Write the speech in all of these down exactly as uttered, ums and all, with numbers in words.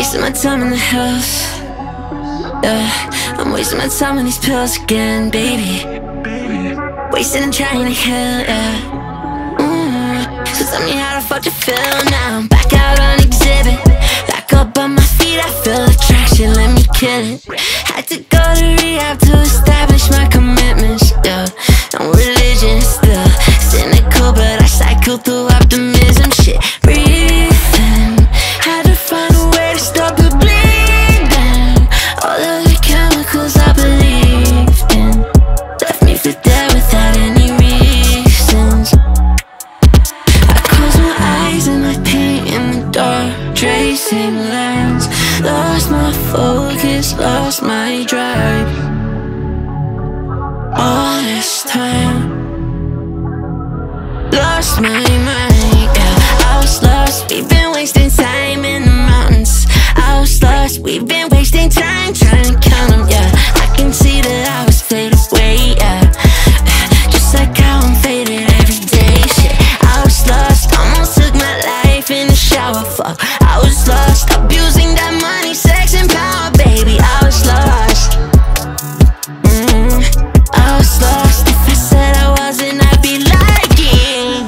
wasting my time in the house. Yeah, I'm wasting my time on these pills again, baby. Wasting and trying to heal, yeah. mm. So tell me how the fuck you feel now. I'm back out on exhibit, back up on my feet, I feel attraction, let me kill it. Had to go to rehab to establish my commitments, yeah. I'm religion still, cynical, but I cycle through optimism, shit. Breathing, had to find a way to stop the bleeding. All of the chemicals I believed in left me for dead without any reasons. I close my eyes and I paint in the dark, tracing lines. Lost my focus, lost my drive. All this time, lost my mind, yeah. I was lost, we've been wasting time in the mountains. I was lost, we've been wasting time trying to count them, yeah. I can see that I was faded away, yeah. Just like how I'm faded every day, shit. I was lost, almost took my life in the shower, fuck. I was lost, abusing that money, sex and power, baby. I was lost, mm, I was lost. If I said I wasn't, I'd be lying.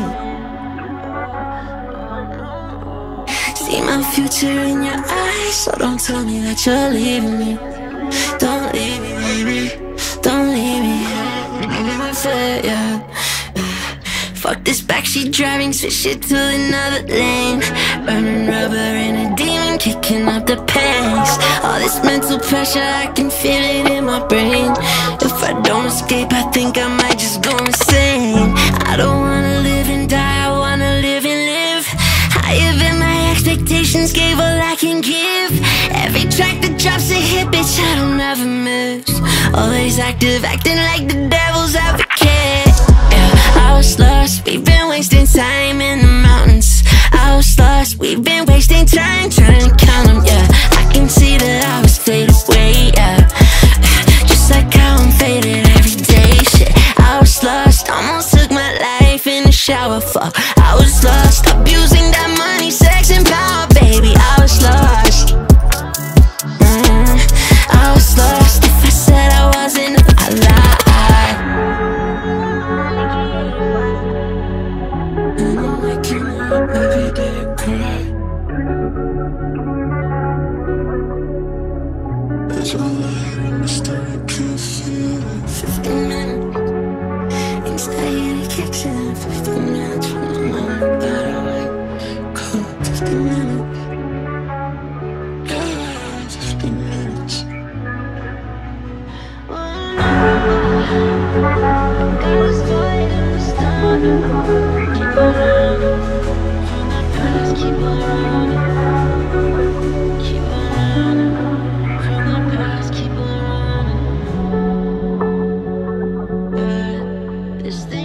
See my future in your eyes, so don't tell me that you're leaving me. Don't leave me, baby, don't leave me. That's it, yeah. Fuck this backseat driving, switch it to another lane. Burning rubber in a demon, kicking up the pace. All this mental pressure, I can feel it in my brain. If I don't escape, I think I might just go insane. I don't wanna live and die, I wanna live and live higher than my expectations, gave all I can give. Every track that drops a hit, bitch, I don't ever miss. Always active, acting like the devil's advocate. I was lost, we've been wasting time in the mountains. I was lost, we've been wasting time trying to count them, yeah. I can see that I was faded away, yeah. Just like how I'm faded every day, shit. I was lost, almost took my life in the shower, fuck. I was lost, abusing that money, sex and power, baby. I was lost, mm, I was lost. If I said I wasn't, I lied. Every day I cry. It's all I understand, can't feel it. Fifteen minutes anxiety kicks in. Fifteen minutes from the moment that I wake up. Fifteen minutes, yeah, fifteen minutes. Got this void in the stomach. Keep on running. Keep on running, keep on running, from the past, keep on running. Yeah, this thing